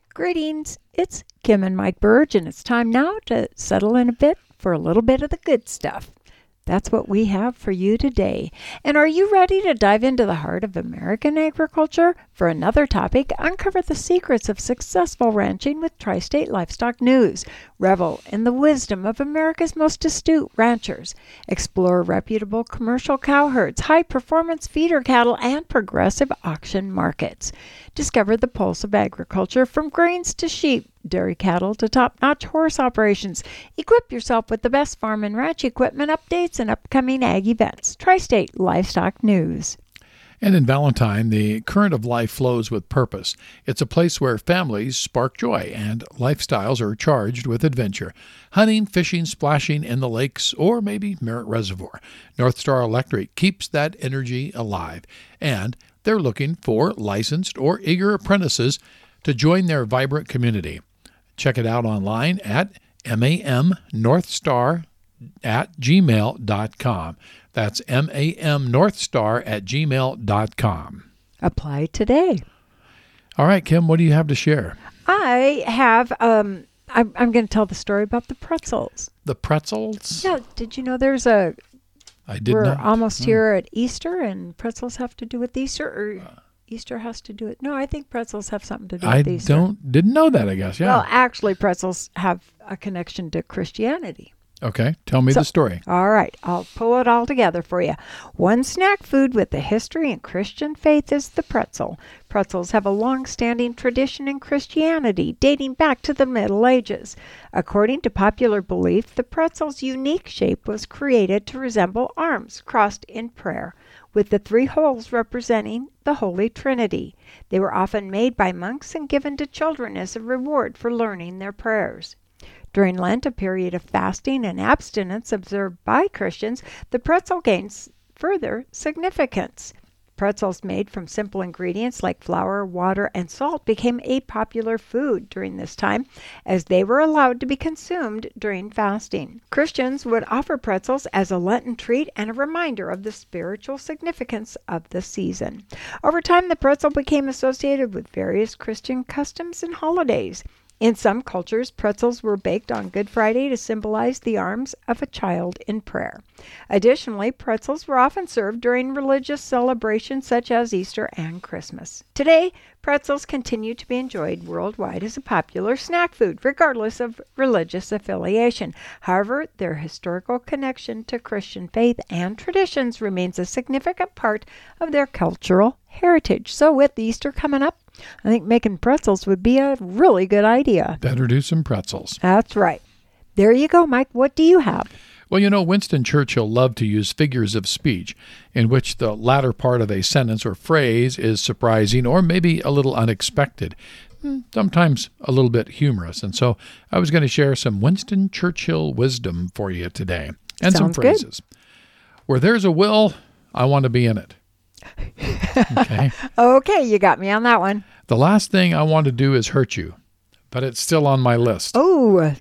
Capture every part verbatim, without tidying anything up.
Greetings, it's Kim and Mike Burge, and it's time now to settle in a bit for a little bit of the good stuff. That's what we have for you today. And are you ready to dive into the heart of American agriculture? For another topic, uncover the secrets of successful ranching with Tri-State Livestock News. Revel in the wisdom of America's most astute ranchers. Explore reputable commercial cow herds, high-performance feeder cattle, and progressive auction markets. Discover the pulse of agriculture from grains to sheep, dairy cattle to top-notch horse operations. Equip yourself with the best farm and ranch equipment updates and upcoming ag events. Tri-State Livestock News. And in Valentine, the current of life flows with purpose. It's a place where families spark joy and lifestyles are charged with adventure. Hunting, fishing, splashing in the lakes, or maybe Merritt Reservoir. North Star Electric keeps that energy alive. And they're looking for licensed or eager apprentices to join their vibrant community. Check it out online at mamnorthstar at gmail dot com. That's mamnorthstar at gmail dot com. Apply today. All right, Kim, what do you have to share? I have, um, I'm, I'm going to tell the story about the pretzels. The pretzels? Yeah, did you know there's a, I did we're not. almost Oh. here at Easter, and pretzels have to do with Easter, or Easter has to do it. No, I think pretzels have something to do I with Easter. don't, didn't know that, I guess. Yeah. Well, actually, pretzels have a connection to Christianity. Okay, tell me So- the story. All right, I'll pull it all together for you. One snack food with a history in Christian faith is the pretzel. Pretzels have a long-standing tradition in Christianity, dating back to the Middle Ages. According to popular belief, the pretzel's unique shape was created to resemble arms crossed in prayer, with the three holes representing the Holy Trinity. They were often made by monks and given to children as a reward for learning their prayers. During Lent, a period of fasting and abstinence observed by Christians, the pretzel gains further significance. Pretzels made from simple ingredients like flour, water, and salt became a popular food during this time, as they were allowed to be consumed during fasting. Christians would offer pretzels as a Lenten treat and a reminder of the spiritual significance of the season. Over time, the pretzel became associated with various Christian customs and holidays. In some cultures, pretzels were baked on Good Friday to symbolize the arms of a child in prayer. Additionally, pretzels were often served during religious celebrations such as Easter and Christmas. Today, pretzels continue to be enjoyed worldwide as a popular snack food, regardless of religious affiliation. However, their historical connection to Christian faith and traditions remains a significant part of their cultural heritage. So with Easter coming up, I think making pretzels would be a really good idea. Better do some pretzels. That's right. There you go, Mike. What do you have? Well, you know, Winston Churchill loved to use figures of speech in which the latter part of a sentence or phrase is surprising or maybe a little unexpected, sometimes a little bit humorous. And so I was going to share some Winston Churchill wisdom for you today and some Sounds good. phrases. Where there's a will, I want to be in it. Okay. Okay, you got me on that one. The last thing I want to do is hurt you, but it's still on my list. Oh,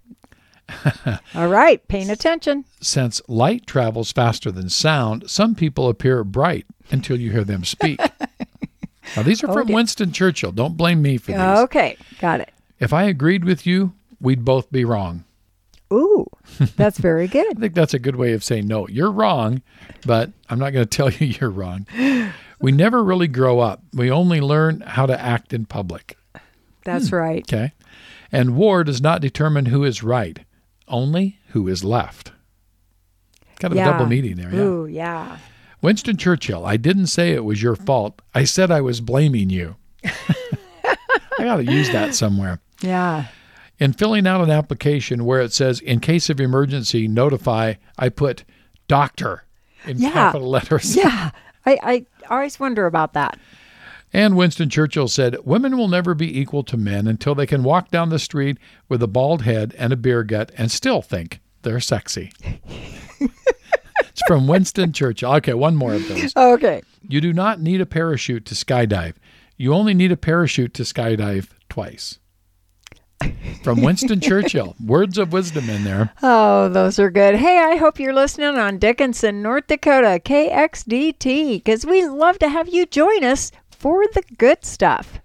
all right. Paying attention. Since light travels faster than sound, some people appear bright until you hear them speak. Now, these are Oh, from dear. Winston Churchill. Don't blame me for these. Okay, got it. If I agreed with you, we'd both be wrong. Ooh, that's very I good. think that's a good way of saying, no, you're wrong, but I'm not going to tell you you're wrong. We never really grow up. We only learn how to act in public. That's right. Okay? And war does not determine who is right, only who is left. Kind of Yeah. a double meaning there, yeah. Ooh, yeah. Winston Churchill, I didn't say it was your fault. I said I was blaming you. I got to use that somewhere. Yeah. In filling out an application where it says, in case of emergency, notify, I put doctor in Yeah. capital letters. Yeah. I, I always wonder about that. And Winston Churchill said, women will never be equal to men until they can walk down the street with a bald head and a beer gut and still think they're sexy. It's from Winston Churchill. Okay, one more of those. Okay. You do not need a parachute to skydive. You only need a parachute to skydive twice. From Winston Churchill. Words of wisdom in there. Oh, those are good. Hey, I hope you're listening on Dickinson, North Dakota, K X D T, because we love to have you join us for the good stuff.